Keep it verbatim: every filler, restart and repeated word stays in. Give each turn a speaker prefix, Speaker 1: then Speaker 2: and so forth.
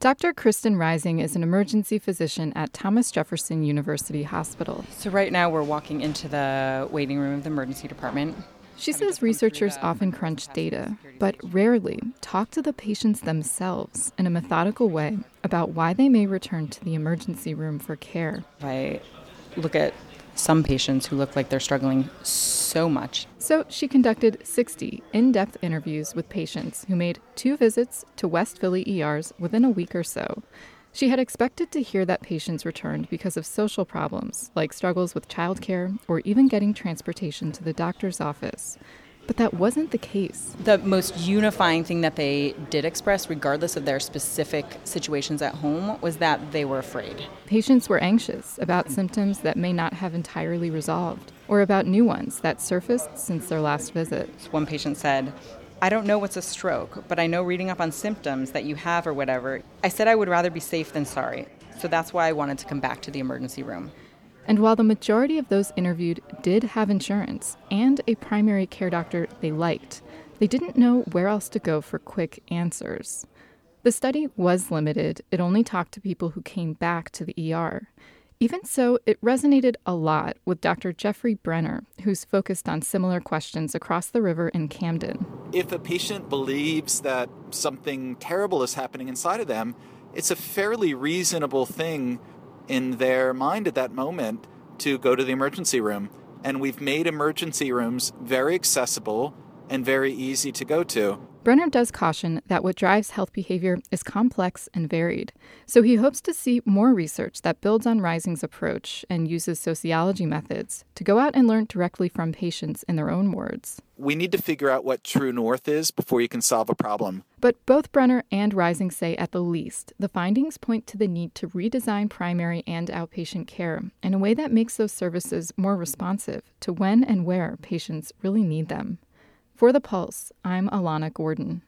Speaker 1: Doctor Kristen Rising is an emergency physician at Thomas Jefferson University Hospital.
Speaker 2: So right now we're walking into the waiting room of the emergency department.
Speaker 1: She says researchers often crunch data, but rarely talk to the patients themselves in a methodical way about why they may return to the emergency room for care.
Speaker 2: If I look at some patients who look like they're struggling so much.
Speaker 1: So she conducted sixty in-depth interviews with patients who made two visits to West Philly E Rs within a week or so. She had expected to hear that patients returned because of social problems, like struggles with childcare or even getting transportation to the doctor's office. But that wasn't the case.
Speaker 2: The most unifying thing that they did express, regardless of their specific situations at home, was that they were afraid.
Speaker 1: Patients were anxious about symptoms that may not have entirely resolved, or about new ones that surfaced since their last visit.
Speaker 2: One patient said, I don't know what's a stroke, but I know reading up on symptoms that you have or whatever. I said I would rather be safe than sorry. So that's why I wanted to come back to the emergency room.
Speaker 1: And while the majority of those interviewed did have insurance and a primary care doctor they liked, they didn't know where else to go for quick answers. The study was limited. It only talked to people who came back to the E R. Even so, it resonated a lot with Doctor Jeffrey Brenner, who's focused on similar questions across the river in Camden.
Speaker 3: If a patient believes that something terrible is happening inside of them, it's a fairly reasonable thing in their mind at that moment to go to the emergency room. And we've made emergency rooms very accessible and very easy to go to.
Speaker 1: Brenner does caution that what drives health behavior is complex and varied, so he hopes to see more research that builds on Rising's approach and uses sociology methods to go out and learn directly from patients in their own words.
Speaker 3: We need to figure out what true north is before you can solve a problem.
Speaker 1: But both Brenner and Rising say at the least, the findings point to the need to redesign primary and outpatient care in a way that makes those services more responsive to when and where patients really need them. For The Pulse, I'm Alana Gordon.